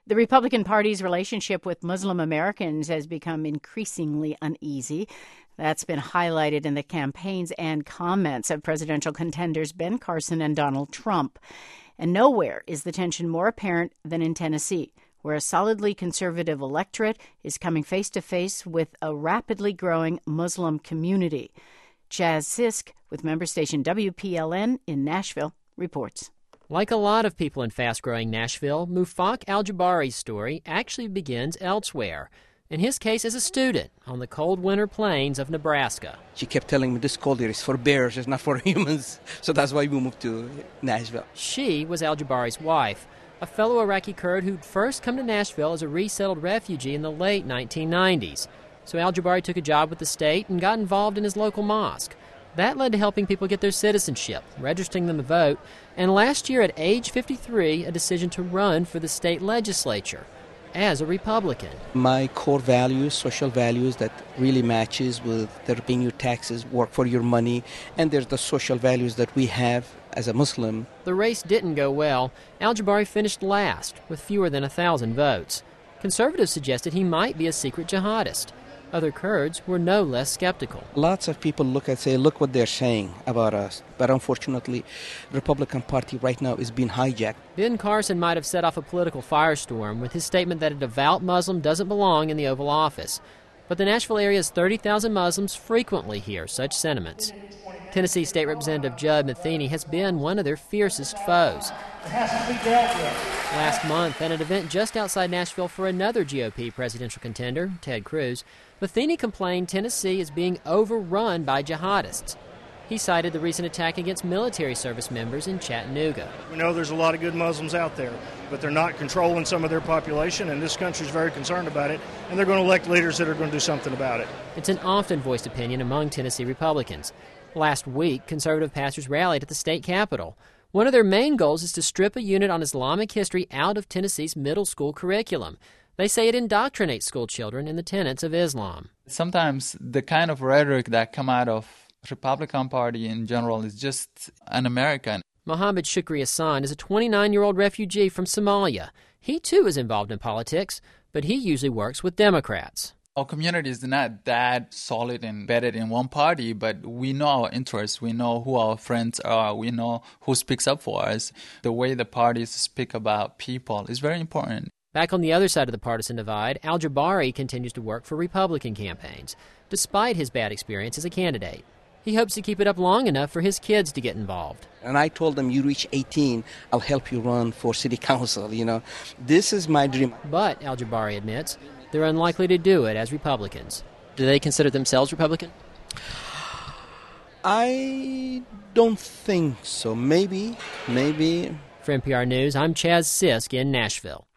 The Republican Party's relationship with Muslim Americans has become increasingly uneasy. That's been highlighted in the campaigns and comments of presidential contenders Ben Carson and Donald Trump. And nowhere is the tension more apparent than in Tennessee, where a solidly conservative electorate is coming face-to-face with a rapidly growing Muslim community. Chaz Sisk with member station WPLN in Nashville reports. Like a lot of people in fast-growing Nashville, Mufaq Al-Jabari's story actually begins elsewhere. In his case, as a student on the cold winter plains of Nebraska. She kept telling me this cold air is for bears, it's not for humans. So that's why we moved to Nashville. She was Al-Jabari's wife, a fellow Iraqi Kurd who'd first come to Nashville as a resettled refugee in the late 1990s. So Al-Jabari took a job with the state and got involved in his local mosque. That led to helping people get their citizenship, registering them to vote, and last year at age 53, a decision to run for the state legislature as a Republican. My core values, social values that really matches with they're paying your taxes, work for your money, and there's the social values that we have as a Muslim. The race didn't go well. Al-Jabari finished last with fewer than 1,000 votes. Conservatives suggested he might be a secret jihadist. Other Kurds were no less skeptical. Lots of people look what they're saying about us. But unfortunately, the Republican Party right now is being hijacked. Ben Carson might have set off a political firestorm with his statement that a devout Muslim doesn't belong in the Oval Office. But the Nashville area's 30,000 Muslims frequently hear such sentiments. Tennessee State Representative Judd Matheny has been one of their fiercest foes. It has to be dealt with. Last month, at an event just outside Nashville for another GOP presidential contender, Ted Cruz, Matheny complained Tennessee is being overrun by jihadists. He cited the recent attack against military service members in Chattanooga. We know there's a lot of good Muslims out there, but they're not controlling some of their population, and this country's very concerned about it, and they're going to elect leaders that are going to do something about it. It's an often voiced opinion among Tennessee Republicans. Last week, conservative pastors rallied at the state capitol. One of their main goals is to strip a unit on Islamic history out of Tennessee's middle school curriculum. They say it indoctrinates school children in the tenets of Islam. Sometimes the kind of rhetoric that come out of Republican Party in general is just un-American. Mohammed Shukri Hassan is a 29-year-old refugee from Somalia. He, too, is involved in politics, but he usually works with Democrats. Our community is not that solid and embedded in one party, but we know our interests. We know who our friends are. We know who speaks up for us. The way the parties speak about people is very important. Back on the other side of the partisan divide, Al-Jabari continues to work for Republican campaigns, despite his bad experience as a candidate. He hopes to keep it up long enough for his kids to get involved. And I told them, you reach 18, I'll help you run for city council, This is my dream. But, Al-Jabari admits, they're unlikely to do it as Republicans. Do they consider themselves Republican? I don't think so. Maybe. For NPR News, I'm Chaz Sisk in Nashville.